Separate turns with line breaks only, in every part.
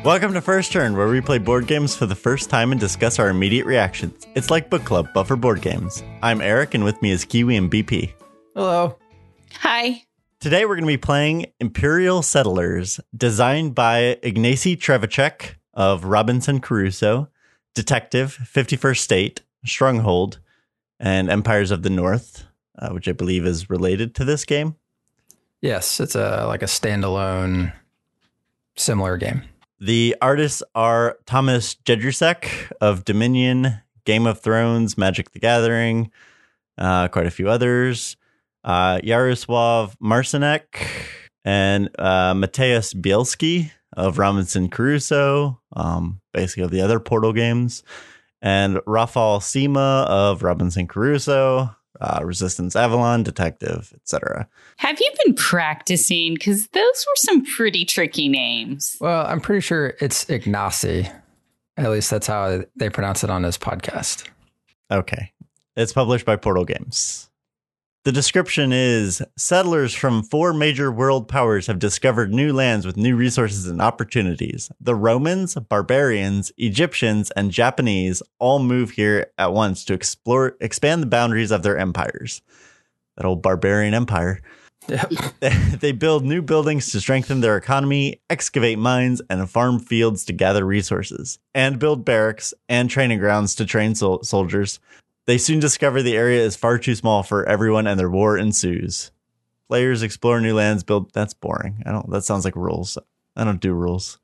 Welcome to First Turn, where we play board games for the first time and discuss our immediate reactions. It's like book club, but for board games. I'm Eric, and with me is Kiwi and BP.
Hello.
Hi.
Today we're going to be playing Imperial Settlers, designed by Ignacy Trzewiczek of Robinson Crusoe, Detective, 51st State, Stronghold, and Empires of the North, which I believe is related to this game.
Yes, it's like a standalone, similar game.
The artists are Thomas Jedrzejczyk of Dominion, Game of Thrones, Magic the Gathering, quite a few others. Yaroslav Marcinek and Mateusz Bielski of Robinson Crusoe, basically of the other Portal games, and Rafał Sima of Robinson Crusoe, Resistance Avalon, Detective, etc.
Have you been practicing? Because those were some pretty tricky names.
Well, I'm pretty sure it's Ignacy. At least that's how they pronounce it on this podcast.
Okay. It's published by Portal Games. The description is, settlers from 4 major world powers have discovered new lands with new resources and opportunities. The Romans, barbarians, Egyptians, and Japanese all move here at once to expand the boundaries of their empires. That old barbarian empire.
Yep.
They build new buildings to strengthen their economy, excavate mines, and farm fields to gather resources, and build barracks and training grounds to train soldiers. They soon discover the area is far too small for everyone, and their war ensues. Players explore new lands, build. That's boring. That sounds like rules. I don't do rules.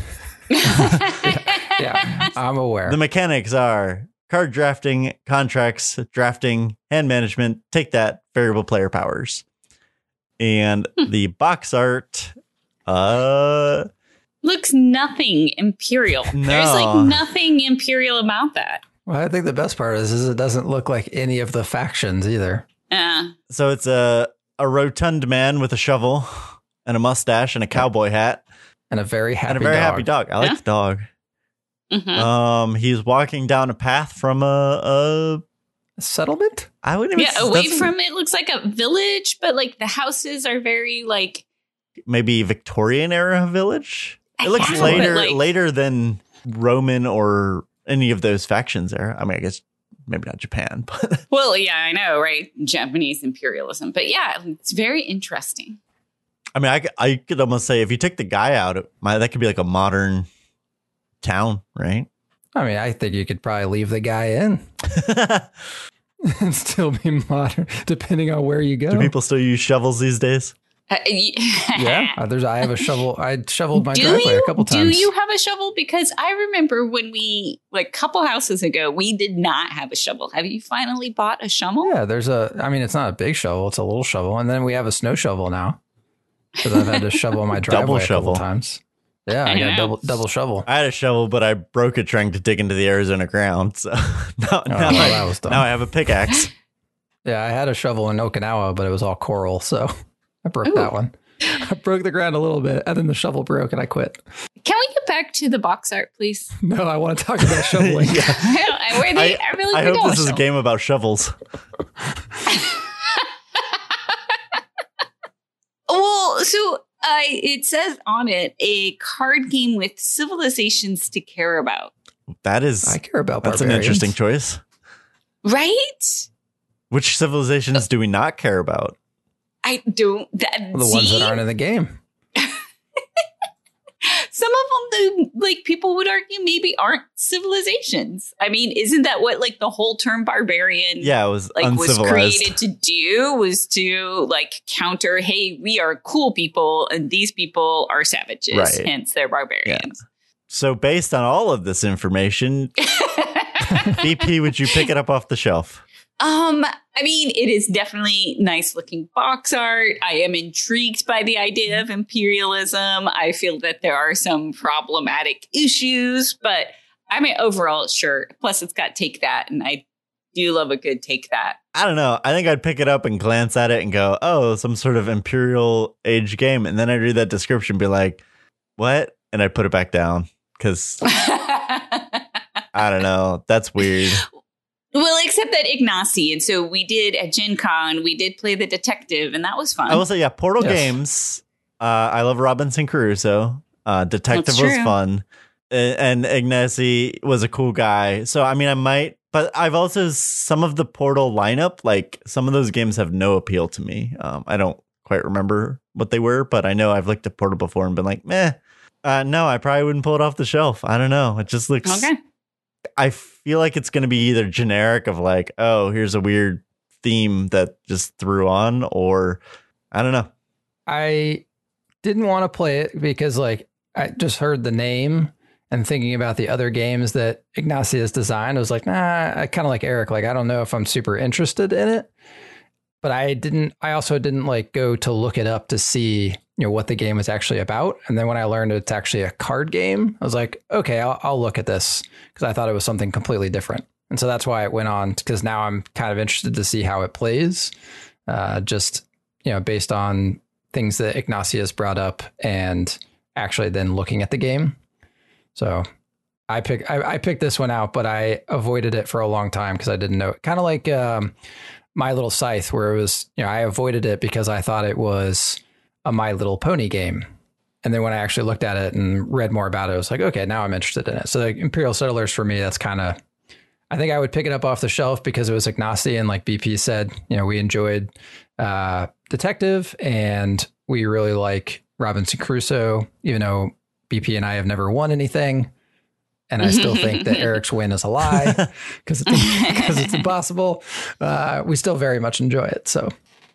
Yeah, I'm aware.
The mechanics are card drafting, contracts, drafting, hand management. Take that, variable player powers. And the box art,
looks nothing Imperial.
No.
There's like nothing Imperial about that.
Well, I think the best part is it doesn't look like any of the factions either.
So it's a rotund man with a shovel and a mustache and a cowboy hat.
And a very happy dog.
Happy dog. I like the dog.
Mm-hmm.
He's walking down a path from a
settlement?
I wouldn't even
away from it looks like a village, but like the houses are very like
maybe Victorian era village. It looks
Yeah,
later than Roman or any of those factions there. I mean, I guess maybe not Japan, but
well, yeah, I know, right? Japanese imperialism, but yeah, it's very interesting.
I mean, I could almost say if you took the guy out, that could be like a modern town, right?
I mean, I think you could probably leave the guy in and still be modern, depending on where you go.
Do people still use shovels these days?
Yeah, I have a shovel. I shoveled my driveway a couple times.
Do you have a shovel? Because I remember when a couple houses ago, we did not have a shovel. Have you finally bought a shovel?
Yeah, it's not a big shovel. It's a little shovel. And then we have a snow shovel now. Because I've had to shovel my driveway a couple times. Yeah, I got a double shovel.
I had a shovel, but I broke it trying to dig into the Arizona ground. So now I have a pickaxe.
Yeah, I had a shovel in Okinawa, but it was all coral. So I broke that one. I broke the ground a little bit, and then the shovel broke, and I quit.
Can we get back to the box art, please?
No, I want to talk about shoveling.
I hope this is a game about shovels.
Well, so it says on it a card game with civilizations to care about.
I care about
That's
barbarians.
an interesting choice.
Right?
Which civilizations do we not care about?
I don't.
The ones that aren't in the game.
Some of them, like people would argue, maybe aren't civilizations. I mean, isn't that what like the whole term barbarian?
Yeah, it was
like
uncivilized.
Was created to do was to like counter. Hey, we are cool people, and these people are savages.
Right.
Hence, they're barbarians.
Yeah. So, based on all of this information, BP, would you pick it up off the shelf?
I mean, it is definitely nice looking box art. I am intrigued by the idea of imperialism. I feel that there are some problematic issues, but I mean, overall, sure. Plus, it's got Take That, and I do love a good Take That.
I don't know. I think I'd pick it up and glance at it and go, oh, some sort of imperial age game. And then I'd read that description and be like, what? And I'd put it back down because I don't know. That's weird.
Well, except that Ignacy. And so we did at Gen Con, we did play the detective, and that was fun.
I will say, yeah, Portal Games. I love Robinson Crusoe. Detective was fun. And Ignacy was a cool guy. So, I mean, I might, but I've also, some of the Portal lineup, like some of those games have no appeal to me. I don't quite remember what they were, but I know I've looked at Portal before and been like, meh. No, I probably wouldn't pull it off the shelf. I don't know. It just looks, okay. I feel like it's going to be either generic of like, oh, here's a weird theme that just threw on, or I don't know. I
didn't want to play it because like I just heard the name and thinking about the other games that Ignacy has designed. I was like, nah, I kind of like Eric. Like, I don't know if I'm super interested in it, but I also didn't like go to look it up to see, what the game was actually about. And then when I learned it's actually a card game, I was like, okay, I'll look at this, because I thought it was something completely different. And so that's why it went on, because now I'm kind of interested to see how it plays, just, based on things that Ignacy has brought up and actually then looking at the game. So I picked this one out, but I avoided it for a long time because I didn't know it. Kind of like My Little Scythe, where it was, I avoided it because I thought it was a My Little Pony game. And then when I actually looked at it and read more about it, I was like, okay, now I'm interested in it. So like Imperial Settlers for me, that's kind of, I think I would pick it up off the shelf because it was Ignacy. And like BP said, we enjoyed Detective and we really like Robinson Crusoe, even though BP and I have never won anything. And I still think that Eric's win is a lie because it's impossible. We still very much enjoy it. So,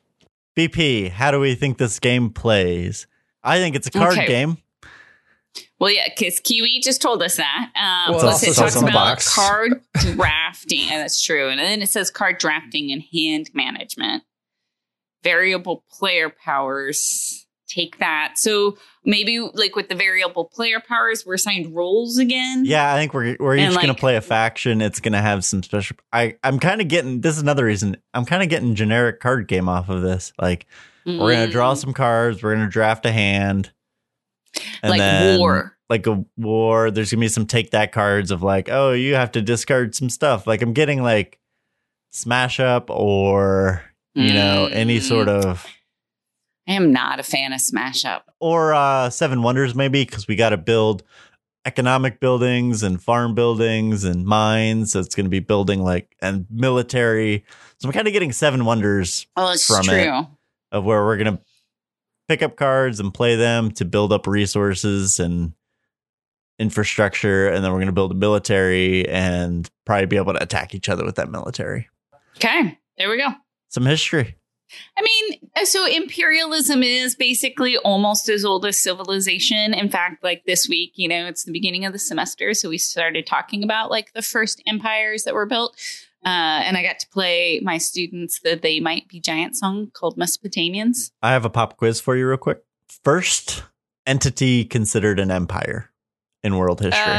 BP, how do we think this game plays? I think it's a card game.
Well, yeah, because Kiwi just told us that.
It
talks about card drafting, and that's true. And then it says card drafting and hand management. Variable player powers. Take that. So maybe like with the variable player powers, we're assigned roles again.
Yeah, I think we're each going to play a faction. It's going to have some special. I'm kind of getting, this is another reason, I'm kind of getting generic card game off of this. Like we're going to draw some cards. We're going to draft a hand. And
like
then,
war.
Like a war. There's going to be some take that cards of like, oh, you have to discard some stuff. Like I'm getting like Smash Up or, any sort of.
I am not a fan of Smash Up.
Or Seven Wonders, maybe, because we got to build economic buildings and farm buildings and mines. So it's going to be building and military. So I'm kind of getting Seven Wonders from it, of where we're going to pick up cards and play them to build up resources and infrastructure. And then we're going to build a military and probably be able to attack each other with that military.
Okay, there we go.
Some history.
I mean, so imperialism is basically almost as old as civilization. In fact, like this week, it's the beginning of the semester. So we started talking about like the first empires that were built. And I got to play my students the They Might Be Giant song called Mesopotamians.
I have a pop quiz for you real quick. First entity considered an empire in world history.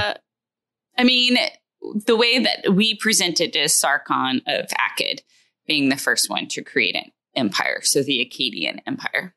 I mean, the way that we presented is Sargon of Akkad being the first one to create an empire, so the Akkadian Empire.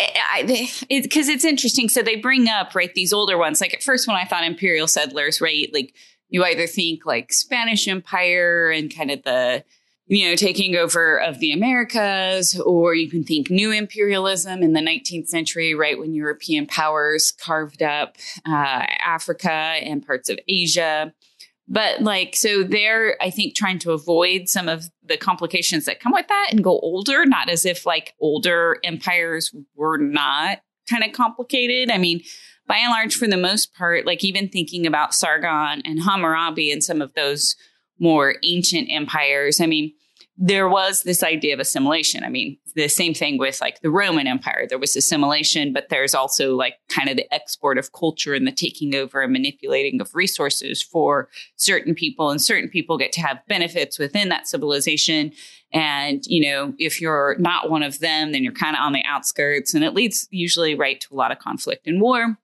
Because it's interesting. So they bring up, right, these older ones. Like at first when I thought Imperial Settlers, right, like you either think like Spanish Empire and kind of the, taking over of the Americas, or you can think new imperialism in the 19th century, right, when European powers carved up Africa and parts of Asia. But so they're, I think, trying to avoid some of the complications that come with that and go older, not as if like older empires were not kind of complicated. I mean, by and large, for the most part, like even thinking about Sargon and Hammurabi and some of those more ancient empires, I mean, there was this idea of assimilation. I mean, the same thing with like the Roman Empire. There was assimilation, but there's also like kind of the export of culture and the taking over and manipulating of resources for certain people. And certain people get to have benefits within that civilization. And, if you're not one of them, then you're kind of on the outskirts. And it leads usually right to a lot of conflict and war.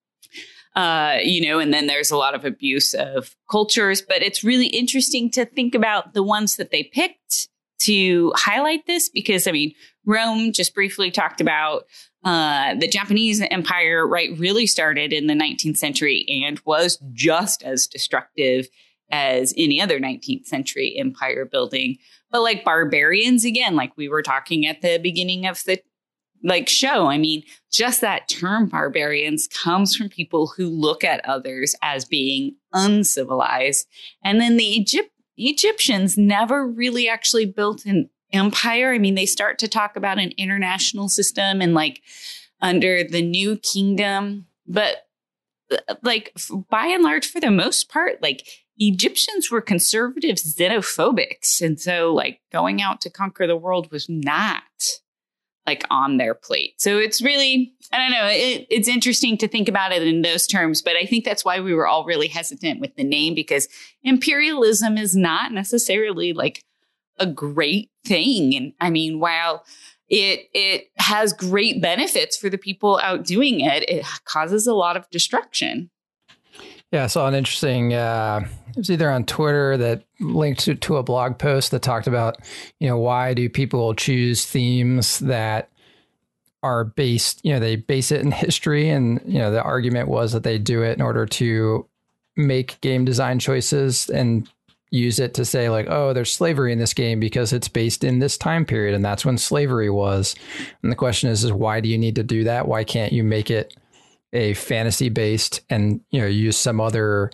And then there's a lot of abuse of cultures, but it's really interesting to think about the ones that they picked to highlight this, because I mean, Rome just briefly talked about the Japanese Empire, right, really started in the 19th century and was just as destructive as any other 19th century empire building. But like barbarians, again, like we were talking at the beginning of the show. I mean, just that term barbarians comes from people who look at others as being uncivilized. And then the Egyptians never really actually built an empire. I mean, they start to talk about an international system and like under the New Kingdom, but like by and large, for the most part, like Egyptians were conservative xenophobics. And so like going out to conquer the world was not like on their plate. So it's really, I don't know, it's interesting to think about it in those terms, but I think that's why we were all really hesitant with the name, because imperialism is not necessarily like a great thing. And I mean, while it has great benefits for the people out doing it, it causes a lot of destruction.
Yeah, I saw an interesting, it was either on Twitter that linked to a blog post that talked about, why do people choose themes that are based, they base it in history. And, the argument was that they do it in order to make game design choices and use it to say like, oh, there's slavery in this game because it's based in this time period. And that's when slavery was. And the question is why do you need to do that? Why can't you make it a fantasy based and, use some other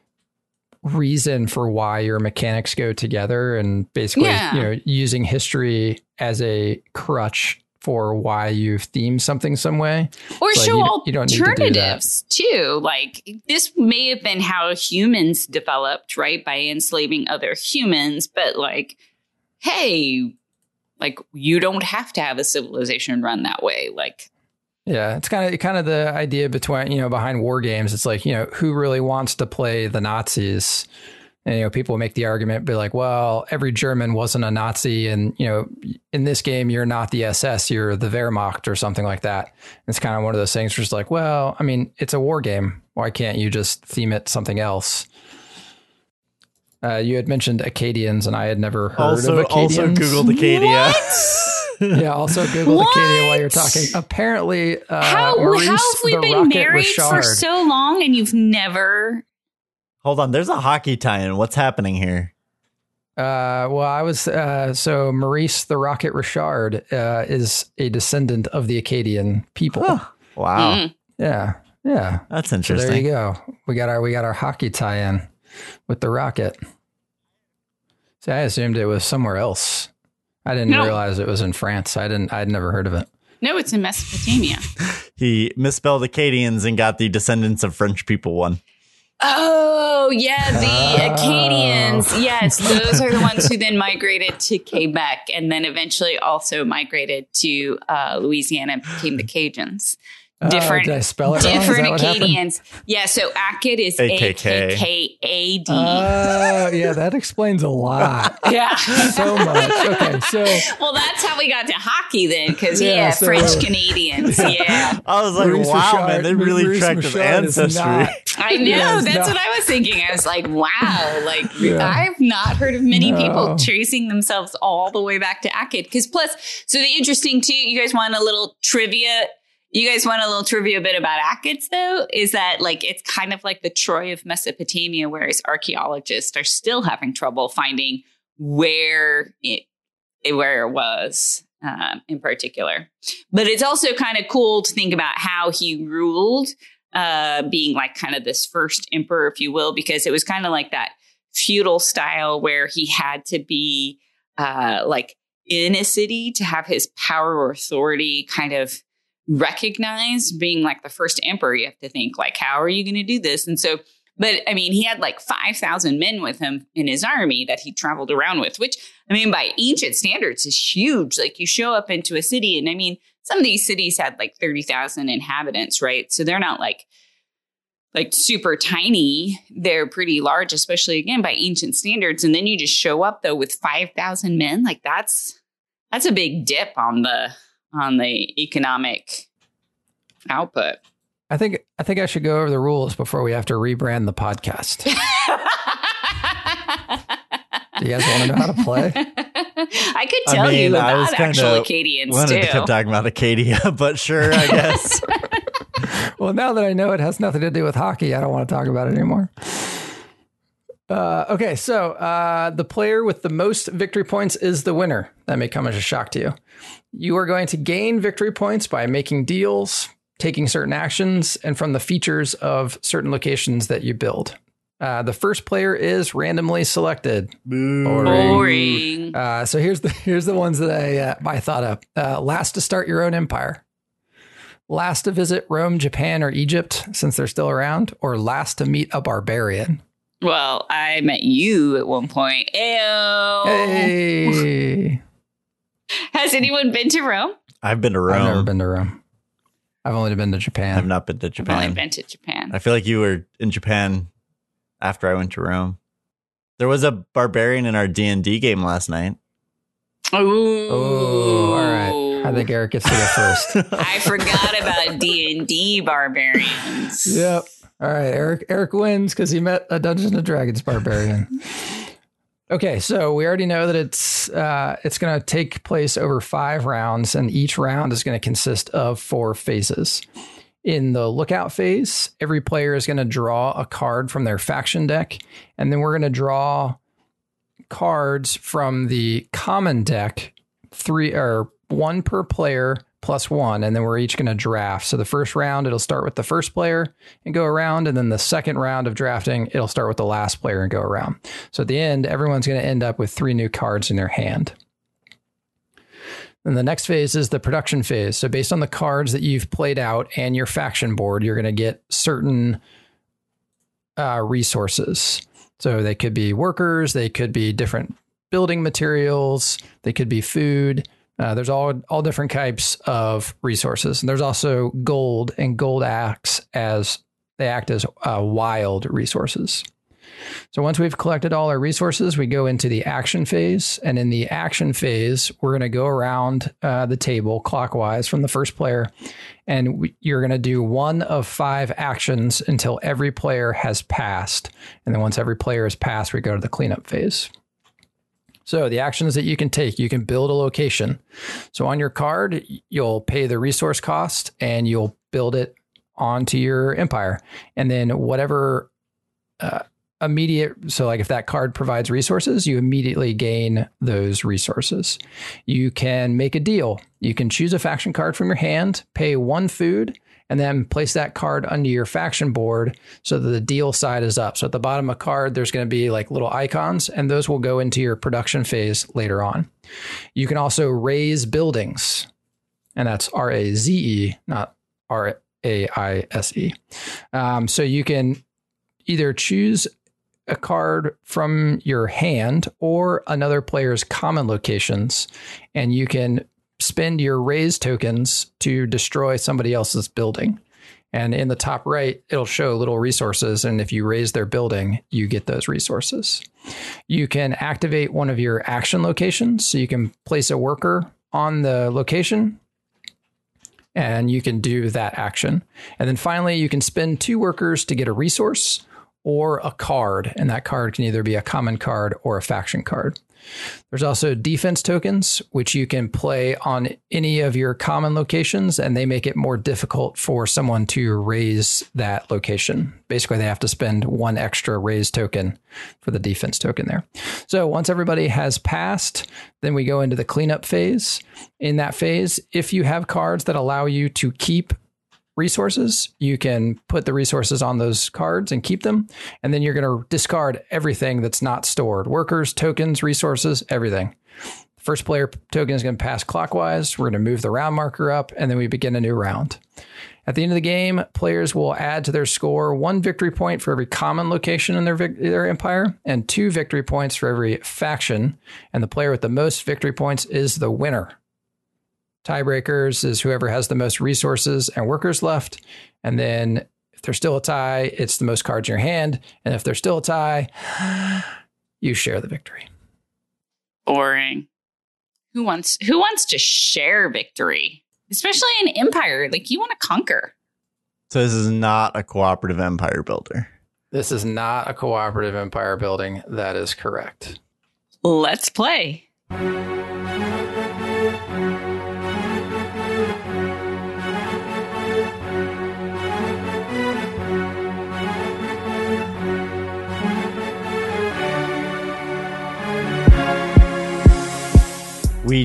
reason for why your mechanics go together, and basically, using history as a crutch for why you've themed something some way.
Or
so
show
alternatives
too. Like this may have been how humans developed, right? By enslaving other humans, but like, hey, like you don't have to have a civilization run that way. Like,
yeah, it's kind of the idea behind war games. It's like, who really wants to play the Nazis? And, people make the argument, be like, well, every German wasn't a Nazi. And, in this game, you're not the SS, you're the Wehrmacht or something like that. It's kind of one of those things where it's like, well, I mean, it's a war game. Why can't you just theme it something else? You had mentioned Acadians, and I had never heard of Acadians.
Also Googled Acadia.
What?
Yeah, also Google Acadia while you're talking. Apparently,
how have we been married for so long and you've never...
Hold on, there's a hockey tie-in. What's happening here?
Well, I was... so Maurice the Rocket Richard is a descendant of the Acadian people.
Oh, wow.
Mm.
Yeah.
That's interesting.
So there you go. We got our hockey tie-in with the Rocket. See, I assumed it was somewhere else. I didn't realize it was in France. I'd never heard of it.
No, it's in Mesopotamia.
He misspelled Acadians and got the descendants of French people one.
Oh, yeah, the Acadians. Yes, those are the ones who then migrated to Quebec and then eventually also migrated to Louisiana and became the Cajuns.
Did I spell it wrong?
Different Acadians. Yeah, so Akad is AKKAD.
Oh, yeah, that explains a lot.
Yeah.
So much. Okay, so...
Well, that's how we got to hockey then, because, French Canadians, yeah.
I was like,
Maurice
wow,
Richard,
man, they really
Maurice
tracked his
Richard
ancestry.
I know, that's what I was thinking. I was like, wow, like, I've not heard of many people tracing themselves all the way back to Akad. Because plus, so the interesting, too, you guys want a little trivia... You guys want a little trivia bit about Akads, though, is that like it's kind of like the Troy of Mesopotamia, whereas archaeologists are still having trouble finding where it was in particular. But it's also kind of cool to think about how he ruled, being like kind of this first emperor, if you will, because it was kind of like that feudal style where he had to be like in a city to have his power or authority kind of recognized. Being like the first emperor, you have to think like, how are you going to do this? And so, but I mean, he had like 5,000 men with him in his army that he traveled around with, which I mean, by ancient standards is huge. Like you show up into a city and I mean, some of these cities had like 30,000 inhabitants, right? So they're not like super tiny. They're pretty large, especially again, by ancient standards. And then you just show up though with 5,000 men. Like that's a big dip on the economic output.
I think I should go over the rules before we have to rebrand the podcast. Do you guys want to know how to play?
I could tell you about actual Acadians too.
Wanted to keep talking about Acadia, but sure, I guess.
Well, now that I know it has nothing to do with hockey, I don't want to talk about it anymore. Okay, so the player with the most victory points is the winner. That may come as a shock to you. You are going to gain victory points by making deals, taking certain actions, and from the features of certain locations that you build. The first player is randomly selected.
Boring.
So here's the ones that I thought of. Last to start your own empire. Last to visit Rome, Japan, or Egypt, since they're still around, or last to meet a barbarian.
Well, I met you at one point. Ew.
Hey.
Has anyone been to Rome?
I've been to Rome.
I've never been to Rome. I've only been to Japan.
I've not been to Japan.
I've only been to Japan.
I feel like you were in Japan after I went to Rome. There was a barbarian in our D&D game last night.
Oh,
all right. I think Eric gets to go first.
I forgot about D&D barbarians.
Yep. All right. Eric wins because he met a Dungeons and Dragons barbarian. Okay, so we already know that it's going to take place over 5 rounds, and each round is going to consist of 4 phases. In the lookout phase, every player is going to draw a card from their faction deck, and then we're going to draw cards from the common deck, 1 per player plus 1, and then we're each going to draft. So the first round, it'll start with the first player and go around, and then the second round of drafting, it'll start with the last player and go around. So at the end, everyone's going to end up with 3 new cards in their hand. Then the next phase is the production phase. So based on the cards that you've played out and your faction board, you're going to get certain resources. So they could be workers, they could be different building materials, they could be food. There's all different types of resources. And there's also gold, and gold act as wild resources. So once we've collected all our resources, we go into the action phase. And in the action phase, we're going to go around the table clockwise from the first player. And you're going to do 1 of 5 actions until every player has passed. And then once every player has passed, we go to the cleanup phase. So the actions that you can take, you can build a location. So on your card, you'll pay the resource cost and you'll build it onto your empire. And then whatever so like if that card provides resources, you immediately gain those resources. You can make a deal. You can choose a faction card from your hand, pay 1 food, and then place that card under your faction board so that the deal side is up. So at the bottom of a card, there's going to be like little icons, and those will go into your production phase later on. You can also raise buildings, and that's R-A-Z-E, not R-A-I-S-E. So you can either choose a card from your hand or another player's common locations, and you can spend your raise tokens to destroy somebody else's building. And in the top right, it'll show little resources. And if you raise their building, you get those resources. You can activate one of your action locations. So you can place a worker on the location and you can do that action. And then finally, you can spend 2 workers to get a resource or a card. And that card can either be a common card or a faction card. There's also defense tokens, which you can play on any of your common locations, and they make it more difficult for someone to raise that location. Basically, they have to spend 1 extra raise token for the defense token there. So once everybody has passed, then we go into the cleanup phase. In that phase, if you have cards that allow you to keep resources, you can put the resources on those cards and keep them. And then you're going to discard everything that's not stored. Workers, tokens, resources, everything. First player token is going to pass clockwise. We're going to move the round marker up, and then we begin a new round. At the end of the game, players will add to their score 1 victory point for every common location in their empire and 2 victory points for every faction. And the player with the most victory points is the winner. Tiebreakers is whoever has the most resources and workers left. And then if there's still a tie, it's the most cards in your hand. And if there's still a tie, you share the victory.
Boring. Who wants to share victory? Especially in Empire. Like, you want to conquer.
So this is not a cooperative empire builder.
This is not a cooperative empire building. That is correct.
Let's play.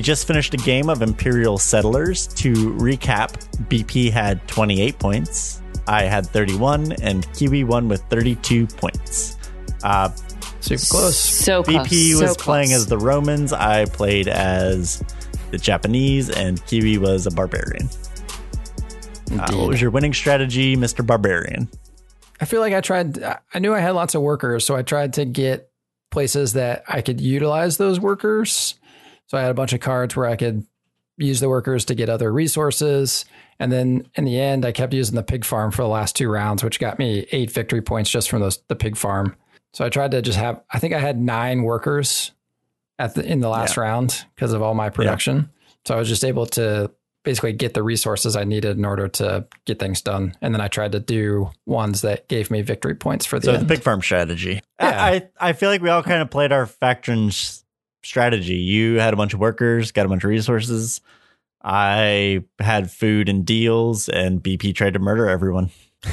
just finished a game of Imperial Settlers. To recap, BP had 28 points, I had 31, and Kiwi won with 32 points.
Super close.
So close.
BP was
so
playing
close.
as the Romans, I played as the Japanese, and Kiwi was a barbarian. What was your winning strategy, Mr. Barbarian?
I feel like I knew I had lots of workers, so I tried to get places that I could utilize those workers. So I had a bunch of cards where I could use the workers to get other resources. And then in the end, I kept using the pig farm for the last 2 rounds, which got me 8 victory points just from the pig farm. So I tried to just I think I had 9 workers in the last round because of all my production. Yeah. So I was just able to basically get the resources I needed in order to get things done. And then I tried to do ones that gave me victory points for the end.
So the pig farm strategy.
Yeah.
I feel like we all kind of played our factions strategy. You had a bunch of workers, got a bunch of resources. I had food and deals, and BP tried to murder everyone.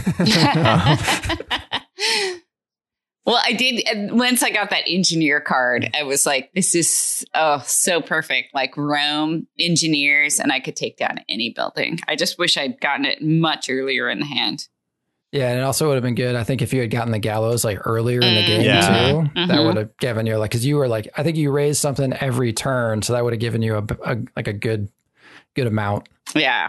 Well, I did. Once I got that engineer card, I was like, this is so perfect. Like Rome engineers, and I could take down any building. I just wish I'd gotten it much earlier in the hand.
Yeah, and it also would have been good. I think if you had gotten the gallows like earlier in the game too, that would have given you because you were like, I think you raised something every turn, so that would have given you a good amount.
Yeah.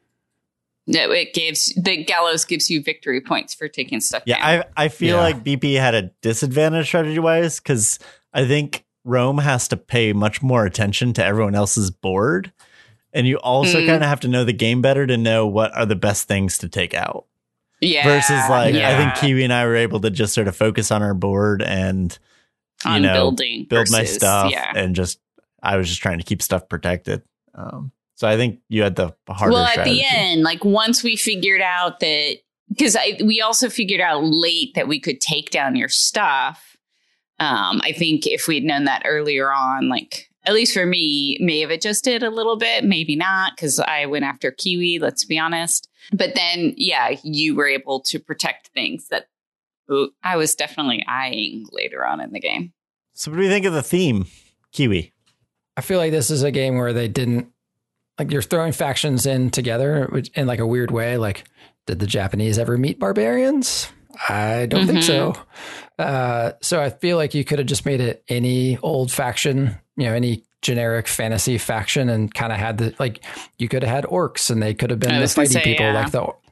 No, the gallows gives you victory points for taking stuff down.
Yeah, I feel like BP had a disadvantage strategy wise because I think Rome has to pay much more attention to everyone else's board, and you also kind of have to know the game better to know what are the best things to take out.
Yeah.
Versus I think Kiwi and I were able to just sort of focus on our board and build my stuff, and I was just trying to keep stuff protected. So I think you had the harder strategy.
At the end, like once we figured out that, because we also figured out late that we could take down your stuff. I think if we'd known that earlier on, like at least for me, may have adjusted a little bit, maybe not, because I went after Kiwi, let's be honest. But then, you were able to protect things that I was definitely eyeing later on in the game.
So what do you think of the theme, Kiwi?
I feel like this is a game where they didn't, like you're throwing factions in together in like a weird way. Like, did the Japanese ever meet barbarians? I don't think so. So I feel like you could have just made it any old faction, any generic fantasy faction, and kind of had you could have had orcs, and they could have been the fighty people, like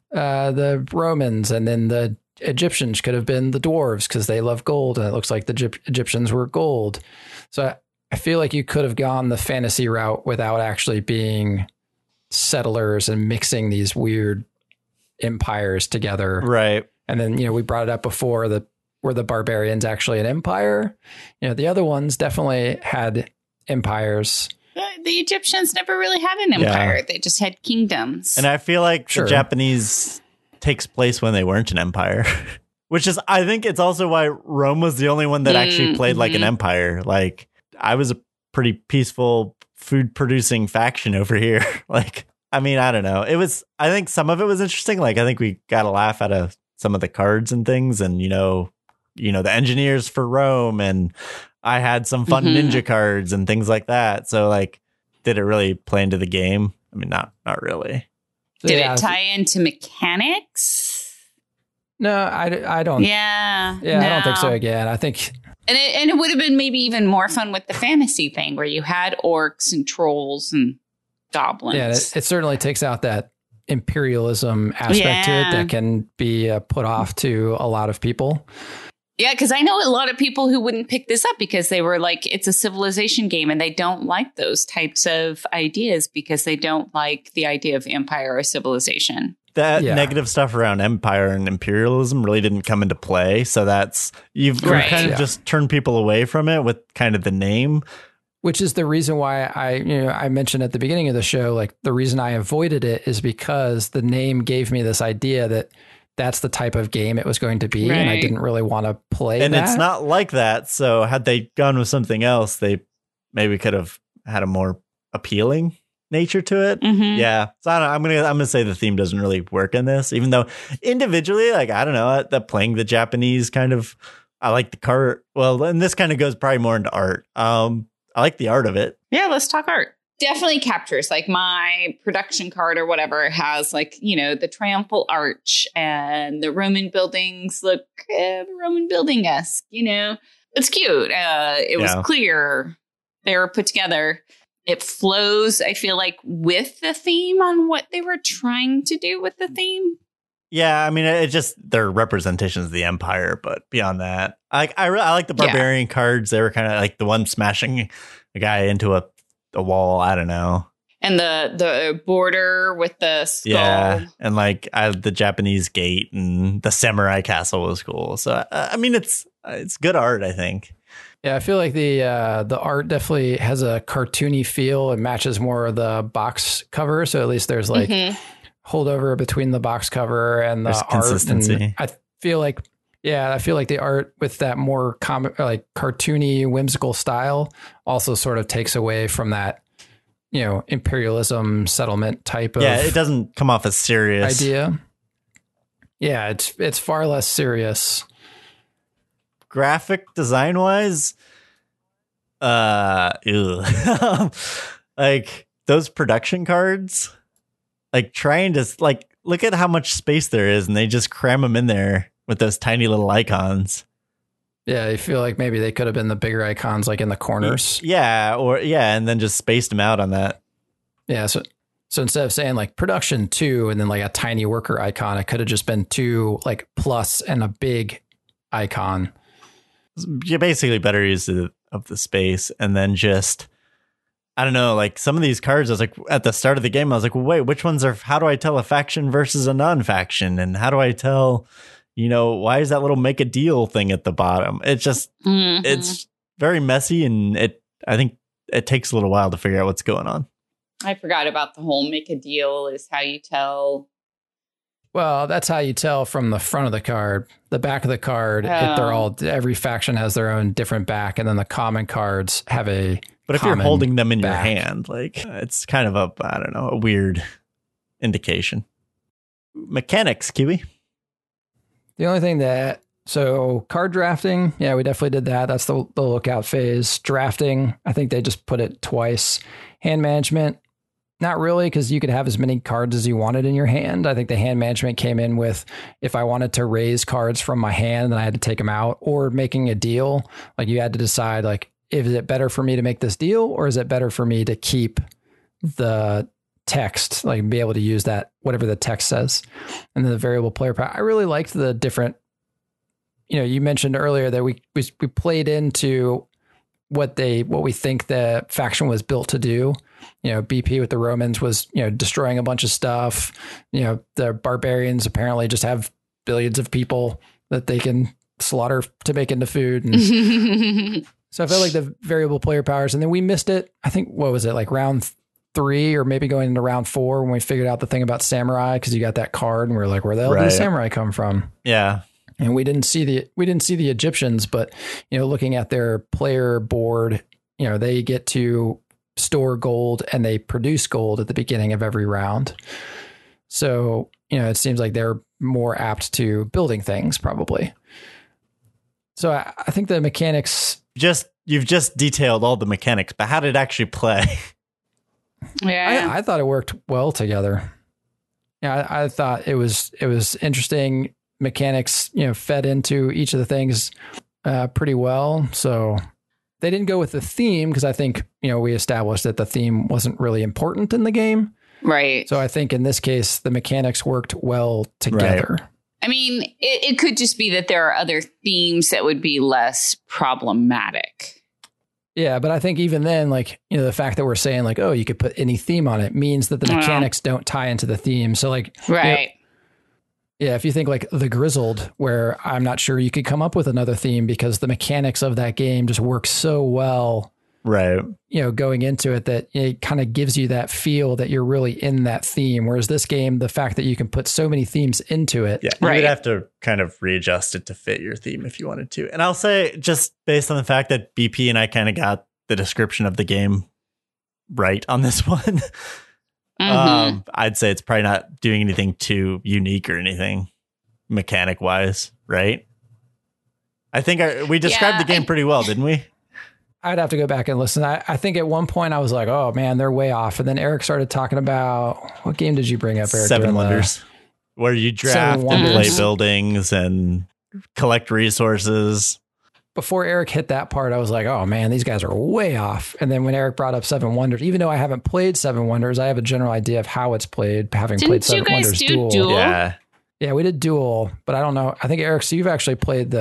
the Romans, and then the Egyptians could have been the dwarves because they love gold, and it looks like the Egyptians were gold. So I feel like you could have gone the fantasy route without actually being settlers and mixing these weird empires together.
Right.
And then, we brought it up before were the barbarians actually an empire? The other ones definitely had empires.
The Egyptians never really had an empire. Yeah. They just had kingdoms.
And I feel like the Japanese takes place when they weren't an empire. Which is, I think it's also why Rome was the only one that actually played like an empire. Like, I was a pretty peaceful food producing faction over here. I don't know. I think some of it was interesting. Like, I think we got a laugh out of some of the cards and things, and, the engineers for Rome, and I had some fun ninja cards and things like that. So, did it really play into the game? I mean, not really.
Did it tie into mechanics?
No, I don't.
Yeah.
Yeah, no. I don't think so again. I think...
And it would have been maybe even more fun with the fantasy thing where you had orcs and trolls and goblins.
Yeah, it certainly takes out that imperialism aspect to it that can be put off to a lot of people.
Yeah, because I know a lot of people who wouldn't pick this up because they were like, it's a civilization game, and they don't like those types of ideas because they don't like the idea of empire or civilization.
That negative stuff around empire and imperialism really didn't come into play. So you've kind of just turned people away from it with kind of the name.
Which is the reason why I mentioned at the beginning of the show, like the reason I avoided it is because the name gave me this idea that that's the type of game it was going to be. Right. And I didn't really want to play
and
that.
It's not like that. So had they gone with something else, they maybe could have had a more appealing nature to it. Yeah. So I don't know, I'm gonna say the theme doesn't really work in this, even though individually, I don't know, the playing the Japanese kind of, I like the card. Well, and this kind of goes probably more into art. I like the art of it.
Yeah, let's talk art. definitely captures, like, my production card or whatever has, like, you know, the triumphal arch and the Roman buildings look Roman building-esque, you know. It's cute. It was clear. They were put together. It flows, I feel like, with the theme on what they were trying to do with the theme.
Yeah, I mean, it's just their representations of the Empire, but beyond that, I like the barbarian cards. They were kind of like the one smashing a guy into a wall. I don't know. And
the border with the skull.
Yeah, and like the Japanese gate and the samurai castle was cool. So I mean, it's good art, I think.
Yeah, I feel like the art definitely has a cartoony feel and matches more of the box cover. So at least there's like holdover between the box cover and the art. And I feel like the art with that more like cartoony, whimsical style also sort of takes away from that, you know, imperialism settlement type of.
Yeah, it doesn't come off as serious
idea. Yeah, it's far less serious.
Graphic design wise, like those production cards, like trying to like look at how much space there is, and they just cram them in there with those tiny little icons.
Yeah, I feel like maybe they could have been the bigger icons, like in the corners.
Yeah, and then just spaced them out on that. Yeah,
so instead of saying like production 2 and then like a tiny worker icon, it could have just been 2 like plus and a big icon.
You basically better use of the space, and then just, I don't know, like some of these cards, I was like, at the start of the game, I was like, well, wait, which ones are, how do I tell a faction versus a non-faction? And how do I tell, you know, why is that little make a deal thing at the bottom? It's just, it's very messy, and I think it takes a little while to figure out what's going on.
I forgot about the whole make a deal is how you tell.
Well, that's how you tell from the front of the card. The back of the card, every faction has their own different back, and then the common cards have a.
But if you're holding them in your hand, like, it's kind of a weird indication. Mechanics, Kiwi.
The only thing so card drafting, yeah, we definitely did that. That's the lookout phase. Drafting, I think they just put it twice. Hand management, not really, because you could have as many cards as you wanted in your hand. I think the hand management came in with, if I wanted to raise cards from my hand, then I had to take them out, or making a deal. Like, you had to decide, like, is it better for me to make this deal, or is it better for me to keep the text, like be able to use that, whatever the text says. And then the variable player power. I really liked the different, you know, you mentioned earlier that we played into what we think the faction was built to do. You know, BP with the Romans was, you know, destroying a bunch of stuff. You know, the barbarians apparently just have billions of people that they can slaughter to make into food. And so I felt like the variable player powers, and then we missed it. I think, what was it, like round 3 or maybe going into round 4 when we figured out the thing about samurai, because you got that card and we were like, where the hell did the samurai come from?
Yeah.
And we didn't see the Egyptians, but, you know, looking at their player board, you know, they get to store gold and they produce gold at the beginning of every round. So, you know, it seems like they're more apt to building things probably. So I think the mechanics,
you've just detailed all the mechanics, but how did it actually play?
Yeah,
I thought it worked well together. Yeah, I thought it was interesting. Mechanics, you know, fed into each of the things pretty well. So they didn't go with the theme, because I think, you know, we established that the theme wasn't really important in the game.
Right.
So I think in this case, the mechanics worked well together.
Right.
I mean, it could just be that there are other themes that would be less problematic.
Yeah, but I think even then, like, you know, the fact that we're saying like, oh, you could put any theme on it means that the mechanics don't tie into the theme. So like,
right.
You know, yeah, if you think like The Grizzled, where I'm not sure you could come up with another theme because the mechanics of that game just work so well.
Right.
You know, going into it, that it kind of gives you that feel that you're really in that theme. Whereas this game, the fact that you can put so many themes into it.
Yeah, you would have to kind of readjust it to fit your theme if you wanted to. And I'll say, just based on the fact that BP and I kind of got the description of the game right on this one, I'd say it's probably not doing anything too unique or anything mechanic wise, right? I think we described the game pretty well, didn't we?
I'd have to go back and listen. I think at one point I was like, oh man, they're way off. And then Eric started talking about, what game did you bring up, Eric?
Seven Wonders, where you draft and play buildings and collect resources.
Before Eric hit that part, I was like, oh man, these guys are way off. And then when Eric brought up Seven Wonders, even though I haven't played Seven Wonders, I have a general idea of how it's played, having played Seven Wonders Duel. Yeah, we did Duel, but I don't know. I think Eric, so you've actually played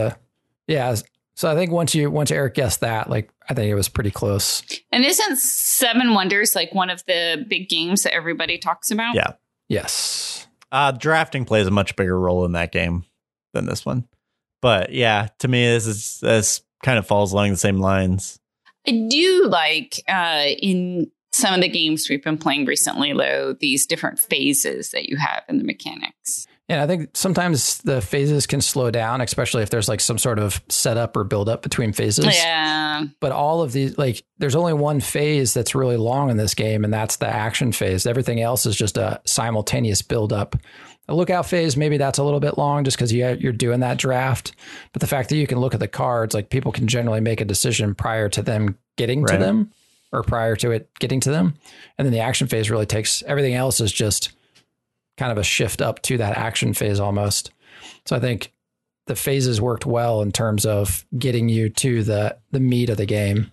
so I think once Eric guessed that, like, I think it was pretty close.
And isn't Seven Wonders like one of the big games that everybody talks about?
Yeah.
Yes.
Drafting plays a much bigger role in that game than this one. But yeah, to me, this kind of falls along the same lines.
I do like in some of the games we've been playing recently, though, these different phases that you have in the mechanics.
Yeah, I think sometimes the phases can slow down, especially if there's like some sort of setup or build up between phases.
Yeah.
But all of these, like, there's only one phase that's really long in this game, and that's the action phase. Everything else is just a simultaneous build up. A lookout phase, maybe that's a little bit long just because you're doing that draft. But the fact that you can look at the cards, like, people can generally make a decision prior to them getting to them, or prior to it getting to them. And then the action phase really takes, everything else is just kind of a shift up to that action phase almost. So I think the phases worked well in terms of getting you to the meat of the game.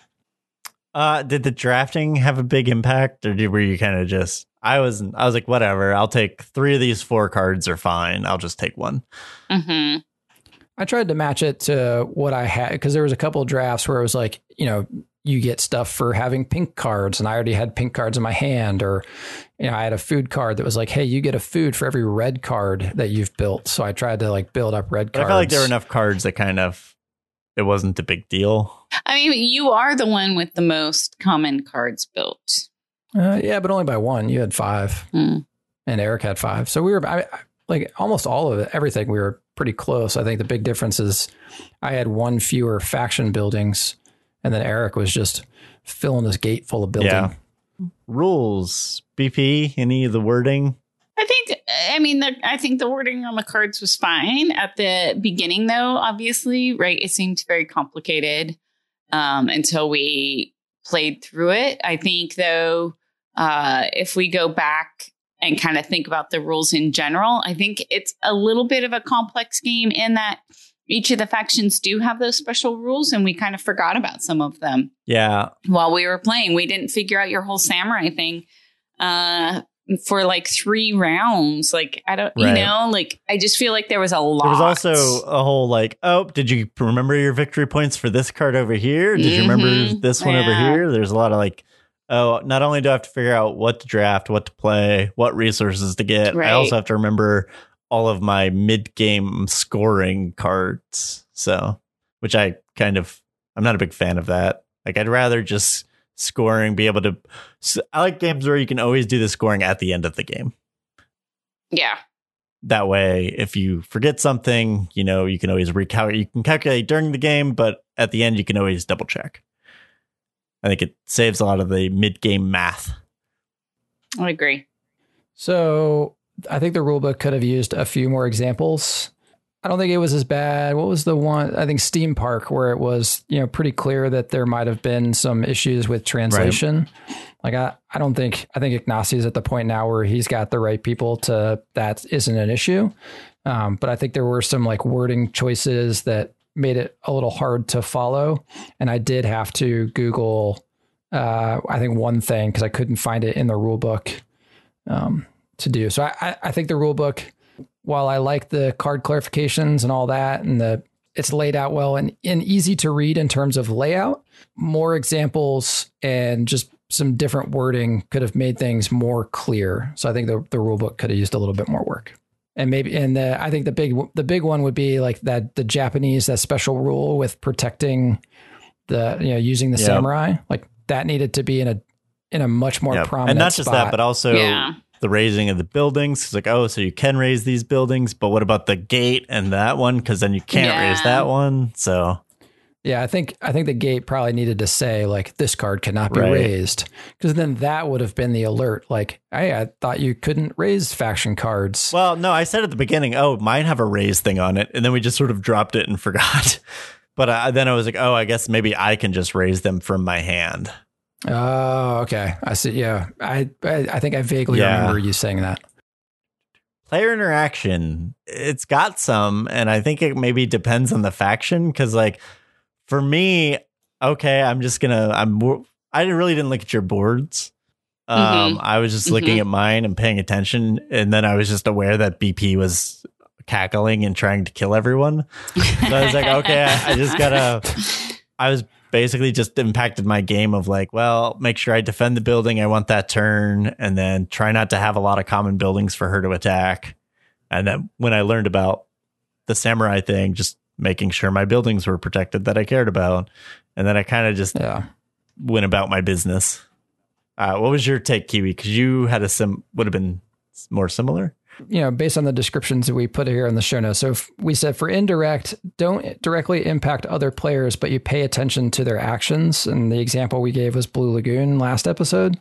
Did the drafting have a big impact, or were you kind of just, I was like, whatever, I'll take 3 of these 4 cards are fine. I'll just take one.
Mm-hmm.
I tried to match it to what I had, because there was a couple of drafts where it was like, you get stuff for having pink cards, and I already had pink cards in my hand, or, I had a food card that was like, hey, you get a food for every red card that you've built. So I tried to like build up red cards.
I felt like there were enough cards that kind of, it wasn't a big deal.
I mean, you are the one with the most common cards built.
Yeah, but only by 1. You had 5, and Eric had 5. So we were like almost all of it, everything. We were pretty close. I think the big difference is I had 1 fewer faction buildings, and then Eric was just filling this gate full of building.
Yeah. Rules, BP, any of the wording?
I think the wording on the cards was fine at the beginning, though. Obviously, right? It seemed very complicated until we played through it. I think, though, if we go back and kind of think about the rules in general, I think it's a little bit of a complex game in that each of the factions do have those special rules, and we kind of forgot about some of them.
Yeah.
While we were playing, we didn't figure out your whole samurai thing for like 3 rounds. Like, I don't, I just feel like there was a lot.
There was also a whole like, oh, did you remember your victory points for this card over here? Did you remember this one over here? There's a lot of like, oh, not only do I have to figure out what to draft, what to play, what resources to get, I also have to remember all of my mid-game scoring cards. So, which I'm not a big fan of that. Like, I'd rather just scoring, be able to, I like games where you can always do the scoring at the end of the game.
Yeah.
That way, if you forget something, you can always recalculate. You can calculate during the game, but at the end, you can always double check. I think it saves a lot of the mid-game math.
I agree.
So I think the rulebook could have used a few more examples. I don't think it was as bad. What was the one? I think Steam Park, where it was, pretty clear that there might have been some issues with translation. Right. Like, I think Ignacio's at the point now where he's got the right people that isn't an issue. But I think there were some like wording choices that made it a little hard to follow. And I did have to Google, I think, one thing because I couldn't find it in the rule book to do. So I think the rule book, while I like the card clarifications and all that, and it's laid out well and easy to read in terms of layout, more examples and just some different wording could have made things more clear. So I think the rule book could have used a little bit more work. And I think the big one would be like that the Japanese, that special rule with protecting using the samurai, like that needed to be in a much more prominent
and not just
spot.
that, but also the raising of the buildings. It's like, oh, so you can raise these buildings, but what about the gate and that one? Because then you can't raise that one. So
yeah, I think the gate probably needed to say like this card cannot be raised, because then that would have been the alert. Like, hey, I thought you couldn't raise faction cards.
Well, no, I said at the beginning, oh, mine have a raise thing on it, and then we just sort of dropped it and forgot. But then I was like, oh, I guess maybe I can just raise them from my hand.
Oh, okay. I see. Yeah. I think I vaguely remember you saying that.
Player interaction, it's got some, and I think it maybe depends on the faction. Because, like, for me, okay, I really didn't look at your boards. I was just looking at mine and paying attention, and then I was just aware that BP was cackling and trying to kill everyone. So I was like, okay, I was basically just impacted my game of like, well, make sure I defend the building I want that turn, and then try not to have a lot of common buildings for her to attack. And then when I learned about the samurai thing, just making sure my buildings were protected that I cared about. And then I kind of just went about my business. What was your take, Kiwi? Because you had would have been more similar.
Based on the descriptions that we put here in the show notes. So we said for indirect, don't directly impact other players, but you pay attention to their actions. And the example we gave was Blue Lagoon last episode,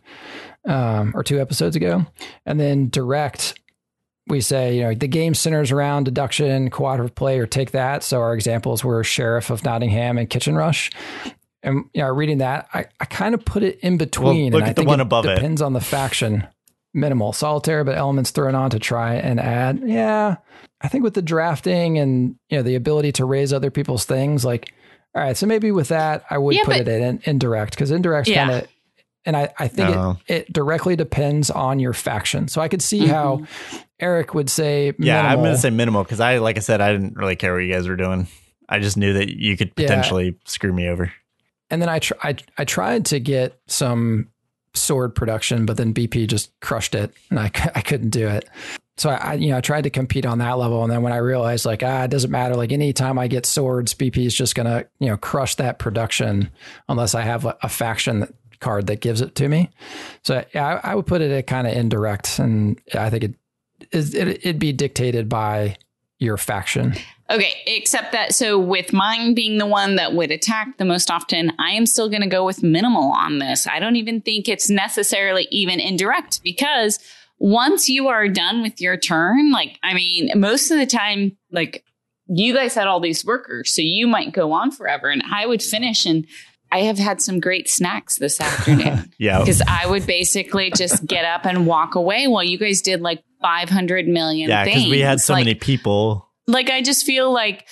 or 2 episodes ago. And then direct, we say, the game centers around deduction, cooperative play, or take that. So our examples were Sheriff of Nottingham and Kitchen Rush. And reading that, I kind of put it in between.
Well, look
and
at the one above it.
Depends on the faction. Minimal solitaire, but elements thrown on to try and add. Yeah, I think with the drafting and the ability to raise other people's things, like, all right, so maybe with that I would put it in indirect, because indirect kind of, and I think it directly depends on your faction. So I could see how Eric would say minimal.
I'm going to say minimal because like I said, I didn't really care what you guys were doing. I just knew that you could potentially screw me over.
And then I tried to get some sword production, but then BP just crushed it and I couldn't do it. So I tried to compete on that level. And then when I realized like, it doesn't matter. Like anytime I get swords, BP is just going to, crush that production unless I have a faction card that gives it to me. So I would put it at kind of indirect. And I think it'd be dictated by your faction.
Okay, except that, so with mine being the one that would attack the most often, I am still going to go with minimal on this. I don't even think it's necessarily even indirect, because once you are done with your turn, most of the time, like, you guys had all these workers, so you might go on forever, and I would finish, and I have had some great snacks this afternoon. Because I would basically just get up and walk away while you guys did like 500 million things. Yeah, because
we had so many people.
Like, I just feel like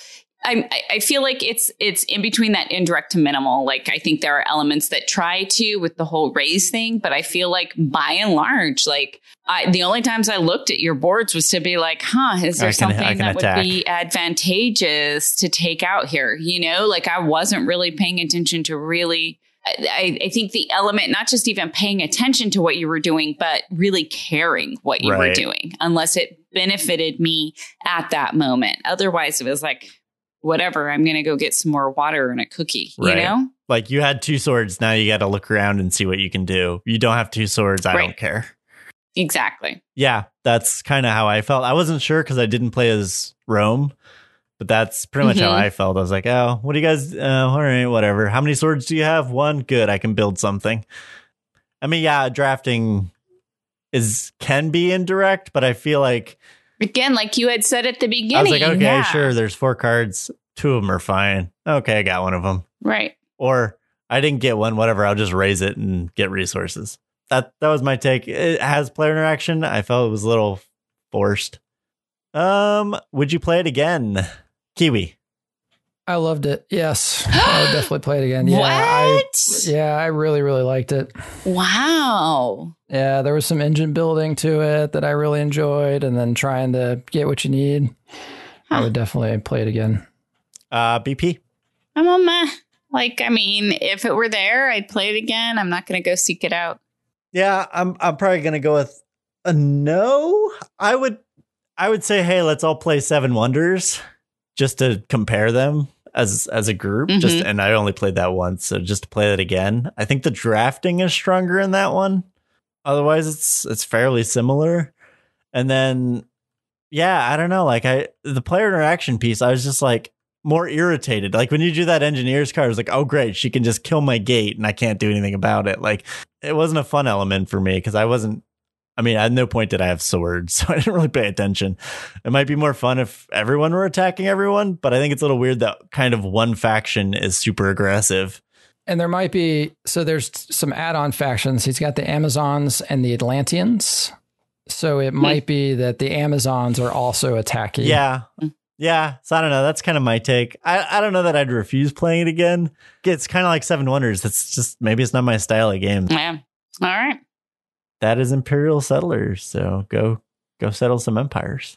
I feel like it's in between that indirect to minimal. Like, I think there are elements that try to with the whole raise thing, but I feel like by and large, like, the only times I looked at your boards was to be like, is there something that would be advantageous to take out here? Like, I wasn't really paying attention to really. I think the element, not just even paying attention to what you were doing, but really caring what you were doing, unless it benefited me at that moment. Otherwise, it was like, whatever, I'm going to go get some more water and a cookie, you know?
Like, you had 2 swords. Now you got to look around and see what you can do. You don't have 2 swords. I don't care.
Exactly.
Yeah, that's kind of how I felt. I wasn't sure because I didn't play as Rome. But that's pretty much how I felt. I was like, oh, what do you guys, all right, whatever. How many swords do you have? 1? Good, I can build something. I mean, yeah, drafting can be indirect, but I feel like...
Again, like you had said at the beginning.
I was like, okay, sure, there's 4 cards. 2 of them are fine. Okay, I got one of them.
Right.
Or I didn't get one, whatever, I'll just raise it and get resources. That was my take. It has player interaction. I felt it was a little forced. Would you play it again? Kiwi.
I loved it. Yes. I would definitely play it again. Yeah,
what?
I really, really liked it.
Wow.
Yeah, there was some engine building to it that I really enjoyed, and then trying to get what you need. I would definitely play it again.
BP?
I'm on meh. Like, I mean, if it were there, I'd play it again. I'm not going to go seek it out.
Yeah, I'm probably going to go with a no. I would say, hey, let's all play 7 Wonders just to compare them as a group. And I only played that once, so just to play it again. I think the drafting is stronger in that one. Otherwise, it's fairly similar. And then, yeah, I don't know. Like, the player interaction piece, I was just like more irritated. Like, when you do that engineer's card, I was like, oh great, she can just kill my gate and I can't do anything about it. Like, it wasn't a fun element for me because I wasn't I mean, at no point did I have swords, so I didn't really pay attention. It might be more fun if everyone were attacking everyone, but I think it's a little weird that kind of one faction is super aggressive.
And there might be, so there's some add-on factions. He's got the Amazons and the Atlanteans. So it might be that the Amazons are also attacking.
Yeah. Yeah. So I don't know. That's kind of my take. I don't know that I'd refuse playing it again. It's kind of like Seven Wonders. That's just, maybe it's not my style of game.
Yeah. All right.
That is Imperial Settlers. So go settle some empires.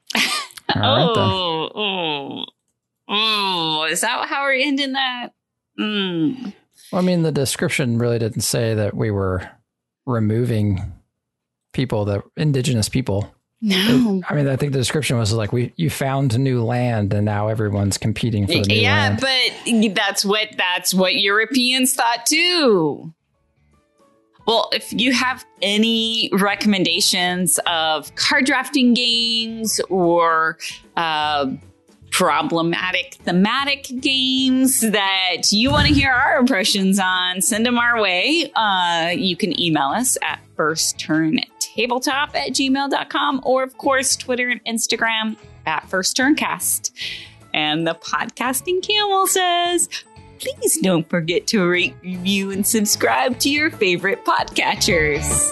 All
Oh, is that how we're ending that?
Well, I mean, the description really didn't say that we were removing people, that indigenous people.
No.
I mean, I think the description was like, you found new land and now everyone's competing for the new land.
But that's what Europeans thought too. Well, if you have any recommendations of card drafting games or problematic thematic games that you want to hear our impressions on, send them our way. You can email us at firstturntabletop@gmail.com, or of course Twitter and Instagram at firsttturncast. And the podcasting camel says, please don't forget to rate, review, and subscribe to your favorite podcatchers.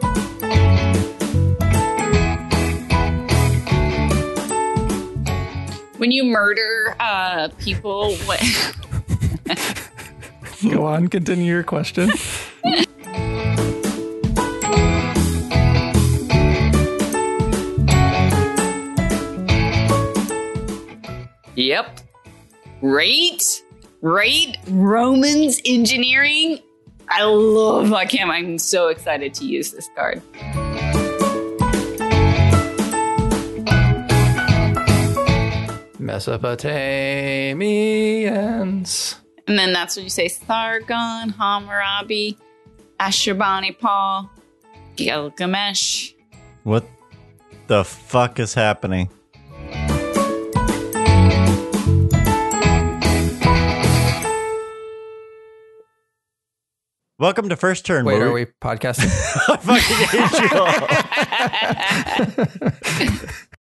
When you murder people, what?
Go on, continue your question.
Yep. Rate Romans engineering. I love Vakam. I'm so excited to use this card.
Mesopotamians.
And then that's what you say: Sargon, Hammurabi, Ashurbanipal, Gilgamesh.
What the fuck is happening? Welcome to First Turn.
Wait, are we podcasting?
I fucking hate you all.